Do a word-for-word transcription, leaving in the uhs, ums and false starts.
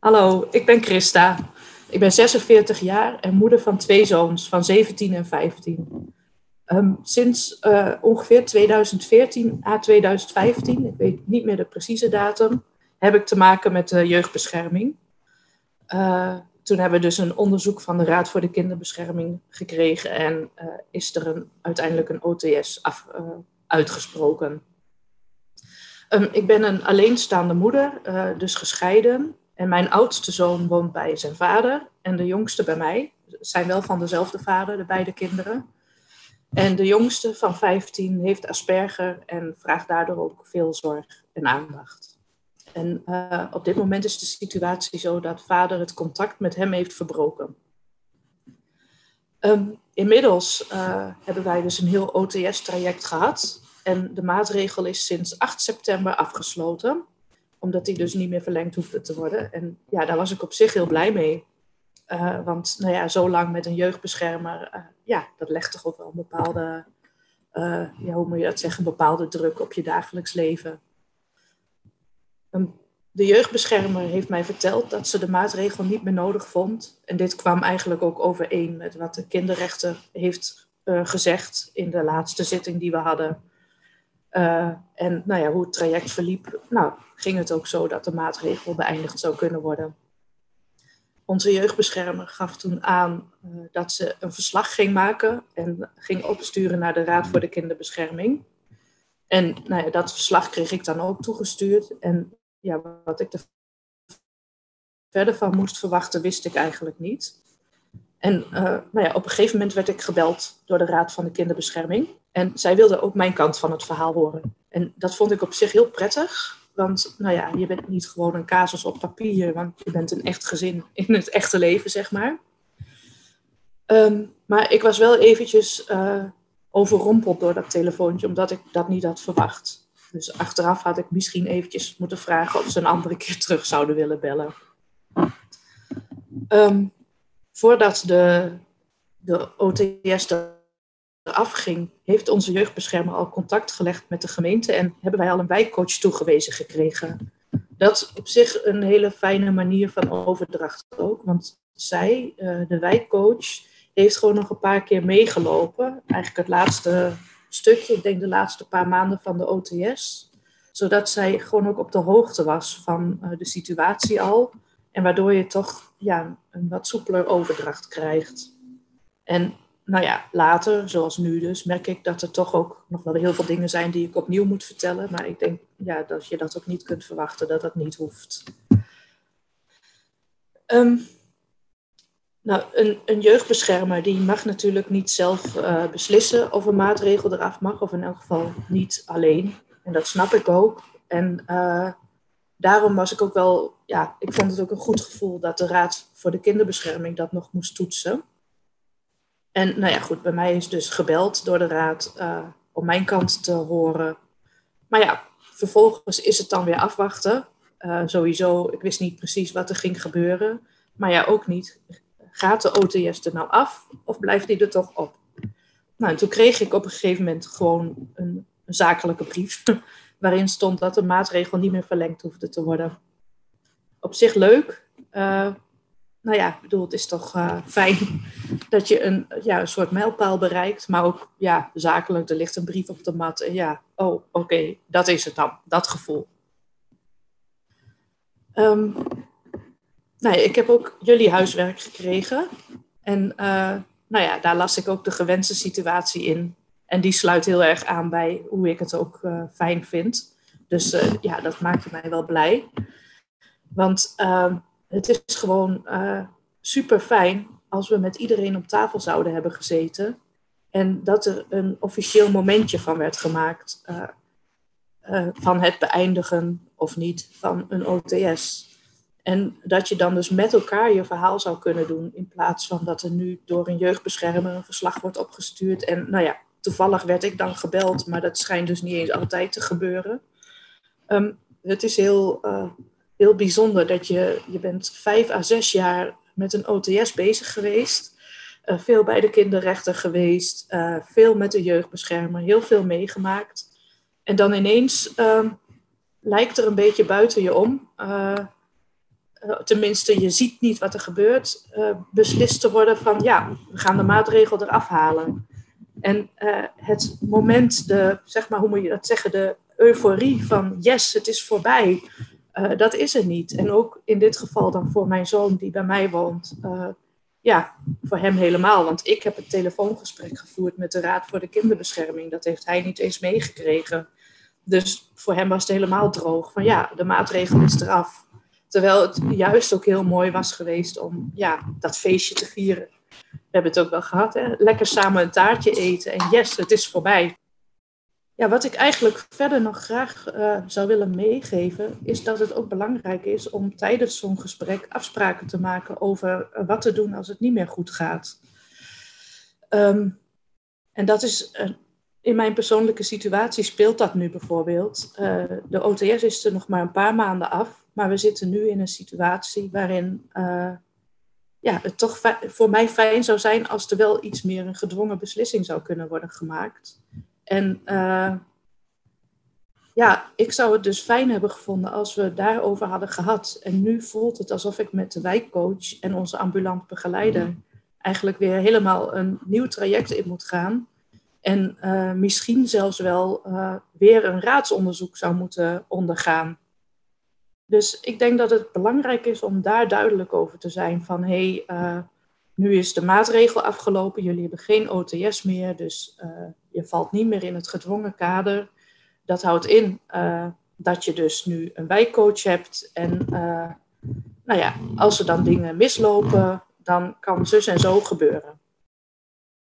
Hallo, ik ben Christa. Ik ben zesenveertig jaar en moeder van twee zoons van zeventien en vijftien. Um, sinds uh, ongeveer tweeduizend veertien à tweeduizend vijftien, ik weet niet meer de precieze datum, heb ik te maken met de jeugdbescherming. Uh, toen hebben we dus een onderzoek van de Raad voor de Kinderbescherming gekregen en uh, is er een, uiteindelijk een O T S af, uh, uitgesproken. Um, ik ben een alleenstaande moeder, uh, dus gescheiden. En mijn oudste zoon woont bij zijn vader en de jongste bij mij. Ze zijn wel van dezelfde vader, de beide kinderen. En de jongste van vijftien heeft Asperger en vraagt daardoor ook veel zorg en aandacht. En uh, op dit moment is de situatie zo dat vader het contact met hem heeft verbroken. Um, inmiddels uh, hebben wij dus een heel O T S-traject gehad. En de maatregel is sinds acht september afgesloten. Omdat die dus niet meer verlengd hoefde te worden. En ja, daar was ik op zich heel blij mee. Uh, want nou ja, zo lang met een jeugdbeschermer, uh, ja, dat legt toch ook wel een bepaalde, uh, ja, hoe moet je dat zeggen, een bepaalde druk op je dagelijks leven. Um, de jeugdbeschermer heeft mij verteld dat ze de maatregel niet meer nodig vond. En dit kwam eigenlijk ook overeen met wat de kinderrechter heeft uh, gezegd in de laatste zitting die we hadden. Uh, en nou ja, hoe het traject verliep, nou, ging het ook zo dat de maatregel beëindigd zou kunnen worden. Onze jeugdbeschermer gaf toen aan uh, dat ze een verslag ging maken en ging opsturen naar de Raad voor de Kinderbescherming. En nou ja, dat verslag kreeg ik dan ook toegestuurd. En ja, wat ik er verder van moest verwachten, wist ik eigenlijk niet. En uh, nou ja, op een gegeven moment werd ik gebeld door de Raad van de Kinderbescherming. En zij wilde ook mijn kant van het verhaal horen. En dat vond ik op zich heel prettig. Want nou ja, je bent niet gewoon een casus op papier. Want je bent een echt gezin in het echte leven, zeg maar. Um, maar ik was wel eventjes uh, overrompeld door dat telefoontje. Omdat ik dat niet had verwacht. Dus achteraf had ik misschien eventjes moeten vragen of ze een andere keer terug zouden willen bellen. Um, voordat de, de O T S eraf ging, heeft onze jeugdbeschermer al contact gelegd met de gemeente en hebben wij al een wijkcoach toegewezen gekregen. Dat is op zich een hele fijne manier van overdracht ook, want zij, de wijkcoach, heeft gewoon nog een paar keer meegelopen. Eigenlijk het laatste stukje, ik denk de laatste paar maanden van de O T S, zodat zij gewoon ook op de hoogte was van de situatie al en waardoor je toch ja, een wat soepeler overdracht krijgt. En nou ja, later, zoals nu dus, merk ik dat er toch ook nog wel heel veel dingen zijn die ik opnieuw moet vertellen. Maar ik denk ja, dat je dat ook niet kunt verwachten, dat dat niet hoeft. Um, nou, een, een jeugdbeschermer die mag natuurlijk niet zelf uh, beslissen of een maatregel eraf mag. Of in elk geval niet alleen. En dat snap ik ook. En uh, daarom was ik ook wel, ja, ik vond het ook een goed gevoel dat de Raad voor de Kinderbescherming dat nog moest toetsen. En nou ja, goed, bij mij is dus gebeld door de raad uh, om mijn kant te horen. Maar ja, vervolgens is het dan weer afwachten. Uh, sowieso, ik wist niet precies wat er ging gebeuren. Maar ja, ook niet, gaat de O T S er nou af of blijft die er toch op? Nou, en toen kreeg ik op een gegeven moment gewoon een, een zakelijke brief. Waarin stond dat de maatregel niet meer verlengd hoefde te worden. Op zich leuk. Uh, Nou ja, ik bedoel, het is toch uh, fijn dat je een, ja, een soort mijlpaal bereikt. Maar ook ja, zakelijk, er ligt een brief op de mat. En ja, oh, oké, okay, dat is het dan. Dat gevoel. Um, nou ja, ik heb ook jullie huiswerk gekregen. En uh, nou ja, daar las ik ook de gewenste situatie in. En die sluit heel erg aan bij hoe ik het ook uh, fijn vind. Dus uh, ja, dat maakte mij wel blij. Want Uh, Het is gewoon uh, super fijn als we met iedereen op tafel zouden hebben gezeten. En dat er een officieel momentje van werd gemaakt. Uh, uh, van het beëindigen of niet van een O T S. En dat je dan dus met elkaar je verhaal zou kunnen doen. In plaats van dat er nu door een jeugdbeschermer een verslag wordt opgestuurd. En nou ja, toevallig werd ik dan gebeld. Maar dat schijnt dus niet eens altijd te gebeuren. Um, het is heel... Uh, Heel bijzonder dat je, je bent vijf à zes jaar met een O T S bezig geweest. Uh, veel bij de kinderrechter geweest. Uh, veel met de jeugdbeschermer. Heel veel meegemaakt. En dan ineens uh, lijkt er een beetje buiten je om. Uh, uh, tenminste je ziet niet wat er gebeurt, uh, beslist te worden van ja, we gaan de maatregel eraf halen. En uh, het moment, de, zeg maar, hoe moet je dat zeggen, de euforie van yes, het is voorbij, uh, dat is er niet. En ook in dit geval dan voor mijn zoon die bij mij woont, uh, ja, voor hem helemaal. Want ik heb het telefoongesprek gevoerd met de Raad voor de Kinderbescherming. Dat heeft hij niet eens meegekregen. Dus voor hem was het helemaal droog. Van ja, de maatregel is eraf. Terwijl het juist ook heel mooi was geweest om ja, dat feestje te vieren. We hebben het ook wel gehad, hè? Lekker samen een taartje eten. En yes, het is voorbij. Ja, wat ik eigenlijk verder nog graag uh, zou willen meegeven, is dat het ook belangrijk is om tijdens zo'n gesprek afspraken te maken over uh, wat te doen als het niet meer goed gaat. Um, en dat is, uh, in mijn persoonlijke situatie speelt dat nu bijvoorbeeld. Uh, de O T S is er nog maar een paar maanden af, maar we zitten nu in een situatie waarin uh, ja, het toch fi- voor mij fijn zou zijn als er wel iets meer een gedwongen beslissing zou kunnen worden gemaakt. En uh, ja, ik zou het dus fijn hebben gevonden als we het daarover hadden gehad. En nu voelt het alsof ik met de wijkcoach en onze ambulant begeleider eigenlijk weer helemaal een nieuw traject in moet gaan. En uh, misschien zelfs wel uh, weer een raadsonderzoek zou moeten ondergaan. Dus ik denk dat het belangrijk is om daar duidelijk over te zijn van hé, hey, uh, nu is de maatregel afgelopen, jullie hebben geen O T S meer, dus uh, je valt niet meer in het gedwongen kader. Dat houdt in uh, dat je dus nu een wijkcoach hebt en uh, nou ja, als er dan dingen mislopen, dan kan zus en zo gebeuren.